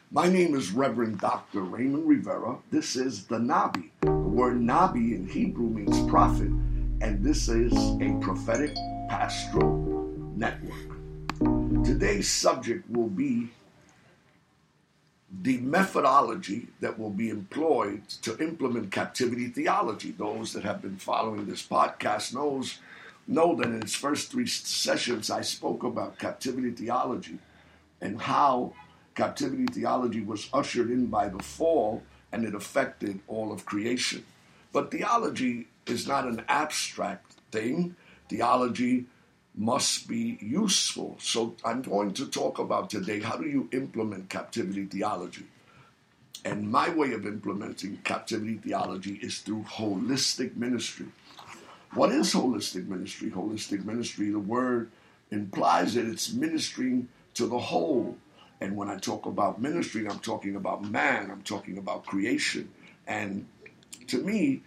My name is Reverend Dr. Raymond Rivera. This is the Nabi. The word Nabi in Hebrew means prophet, and this is a prophetic pastoral network. Today's subject will be the methodology that will be employed to implement captivity theology. Those that have been following this podcast know that in its first 3 sessions I spoke about captivity theology and how captivity theology was ushered in by the fall, and it affected all of creation. But theology is not an abstract thing. Theology must be useful. So I'm going to talk about today, how do you implement captivity theology? And my way of implementing captivity theology is through holistic ministry. What is holistic ministry? Holistic ministry, the word implies that it's ministering to the whole. And when I talk about ministry, I'm talking about man, I'm talking about creation. And to me,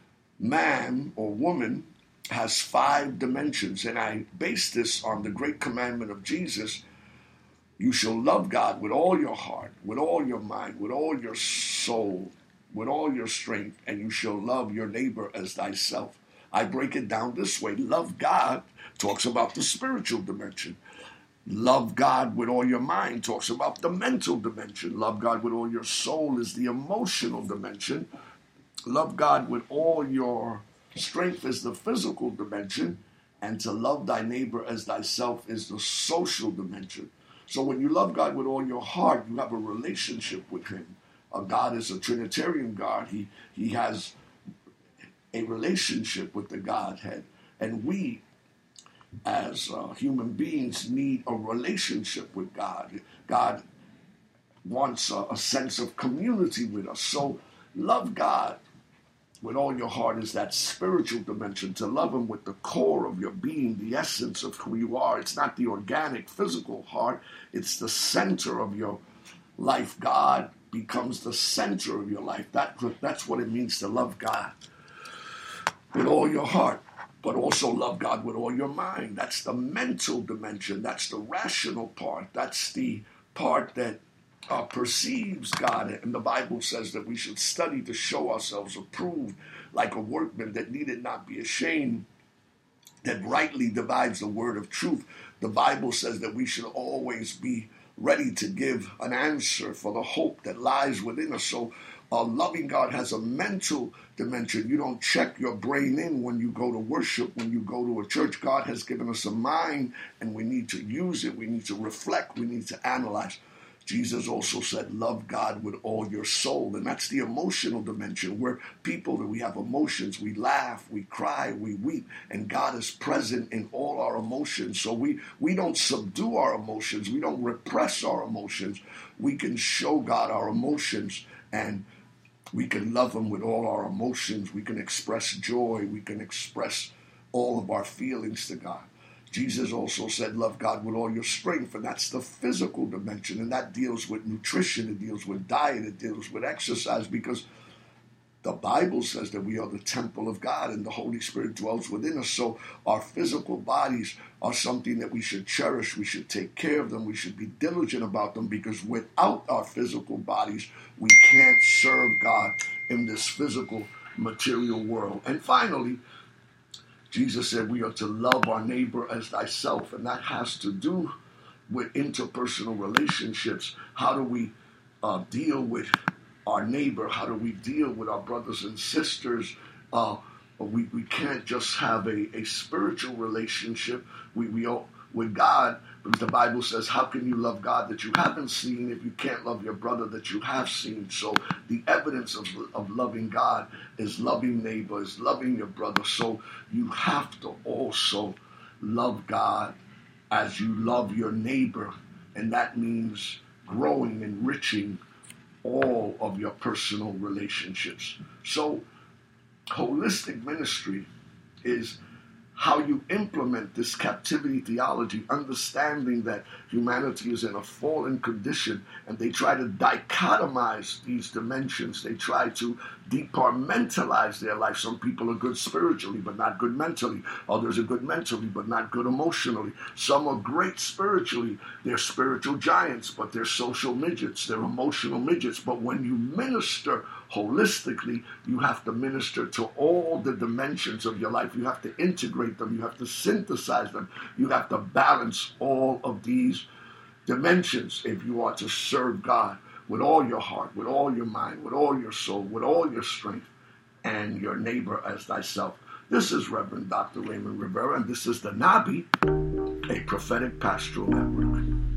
man or woman has 5 dimensions. And I base this on the great commandment of Jesus: you shall love God with all your heart, with all your mind, with all your soul, with all your strength, and you shall love your neighbor as thyself. I break it down this way. Love God talks about the spiritual dimension. Love God with all your mind talks about the mental dimension. Love God with all your soul is the emotional dimension. Love God with all your strength is the physical dimension. And to love thy neighbor as thyself is the social dimension. So when you love God with all your heart, you have a relationship with him. God is a Trinitarian God. He has a relationship with the Godhead. And we, as human beings, need a relationship with God. God wants a sense of community with us. So love God with all your heart is that spiritual dimension, to love him with the core of your being, the essence of who you are. It's not the organic, physical heart. It's the center of your life. God becomes the center of your life. That's what it means to love God with all your heart. But also love God with all your mind. That's the mental dimension. That's the rational part. That's the part that perceives God. And the Bible says that we should study to show ourselves approved, like a workman that needed not be ashamed, that rightly divides the word of truth. The Bible says that we should always be ready to give an answer for the hope that lies within us. So loving God has a mental dimension. You don't check your brain in when you go to worship, when you go to a church. God has given us a mind, and we need to use it. We need to reflect. We need to analyze. Jesus also said, love God with all your soul. And that's the emotional dimension. We're people that we have emotions. We laugh, we cry, we weep. And God is present in all our emotions. So we don't subdue our emotions. We don't repress our emotions. We can show God our emotions, and we can love him with all our emotions. We can express joy. We can express all of our feelings to God. Jesus also said, love God with all your strength, and that's the physical dimension, and that deals with nutrition, it deals with diet, it deals with exercise, because the Bible says that we are the temple of God, and the Holy Spirit dwells within us. So our physical bodies are something that we should cherish. We should take care of them. We should be diligent about them, because without our physical bodies, we can't serve God in this physical material world. And finally, Jesus said we are to love our neighbor as thyself, and that has to do with interpersonal relationships. How do we deal with our neighbor? How do we deal with our brothers and sisters? We can't just have a spiritual relationship with God, because the Bible says, how can you love God that you haven't seen if you can't love your brother that you have seen? So the evidence of loving God is loving neighbor, is loving your brother. So you have to also love God as you love your neighbor, and that means growing, enriching all of your personal relationships. So holistic ministry is how you implement this captivity theology, understanding that humanity is in a fallen condition, and they try to dichotomize these dimensions. They try to departmentalize their life. Some people are good spiritually, but not good mentally. Others are good mentally, but not good emotionally. Some are great spiritually. They're spiritual giants, but they're social midgets. They're emotional midgets. But when you minister holistically, you have to minister to all the dimensions of your life. You have to integrate them. You have to synthesize them. You have to balance all of these dimensions if you are to serve God with all your heart, with all your mind, with all your soul, with all your strength, and your neighbor as thyself. This is Reverend Dr. Raymond Rivera, and this is the Nabi, a prophetic pastoral network.